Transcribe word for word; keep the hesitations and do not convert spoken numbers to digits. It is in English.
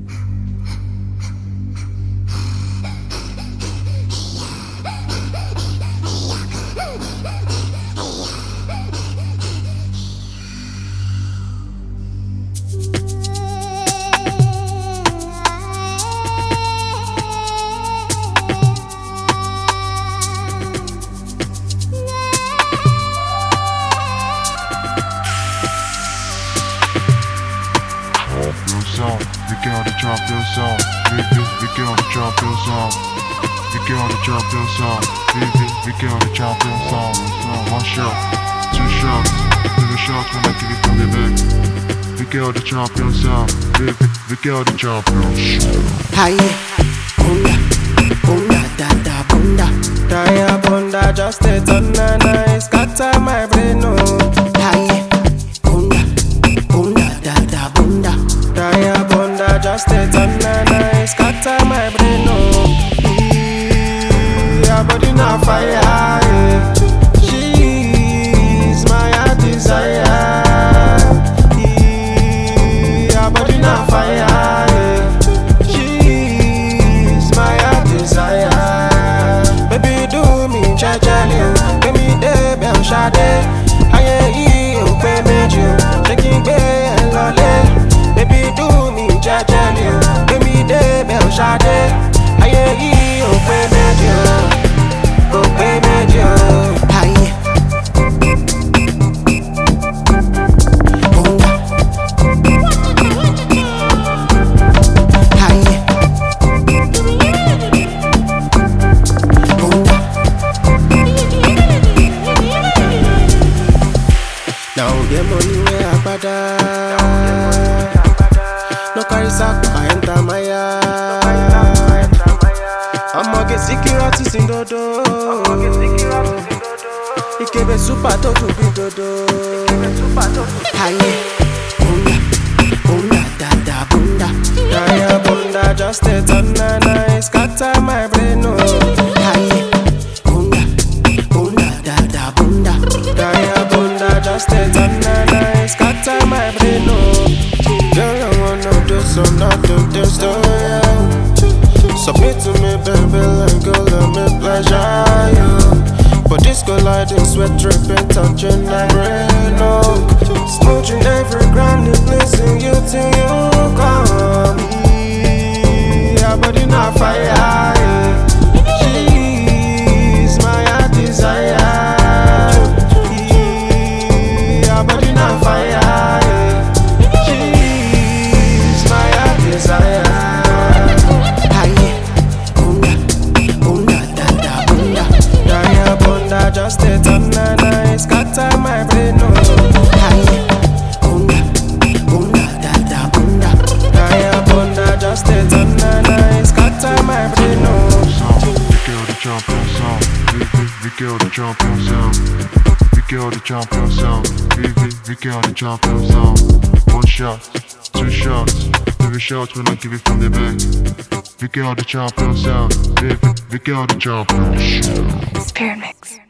Zone. We get the champion zone. We we we get the champion zone. We get the champion zone. We we we get the champion zone. One shot, two shots, three shots when I give it from the back. We get the champion zone. We we we get the champion zone. Hiya, bunda, bunda, da da bunda, daya bunda, just a ton and I scatter my brain. No, hiya, bunda, bunda, da da bunda. Daya bunda, just a ton and I scatter my brain. No, your body na fire. Yeah. She's my heart desire. Yeah. Your body na fire. Yeah. She's my heart desire. Baby, do me jajali, give me the bell shade. Aye, you pay me you, shaking bay and lolly. Baby, do me jajali, give me the bell shade. Aye, you pay me you, go pay me you. Aye, bunda, aye, bunda. Now get money where I bada. No carry sack, I enter my yard. I'ma get security sin dodo. Ikebe super to to be dodo. Aye, bunda, bunda, da da bunda. Daya bunda, just a ton and I scatter my brain. No, aye, bunda, bunda, da da bunda. Daya bunda, just a ton and I scatter my brain. No. Girl, I wanna do some, not do this to you. Submit to me, baby, like go let me pleasure you. But this girl like this, sweat dripping, touching my brain, no. Smooching every ground, placing you till you come. Yeah, body not fire, yeah. She's my heart desire. Yeah, body not fire, yeah. Desire. Aye, bunda, bunda, da da bunda. Daya bunda, just a ton and I scatter my brain. No, aye, bunda, bunda, da da bunda. Daya bunda, just a ton and I scatter my brain. No. We kill the champion zone. We we we kill the champion zone. We kill the champion zone. We we we kill the champion zone. One shot, two shots. Three shots when I give it from the back. We get all the champions out. We, we, we get all the champions. Spirit Mix.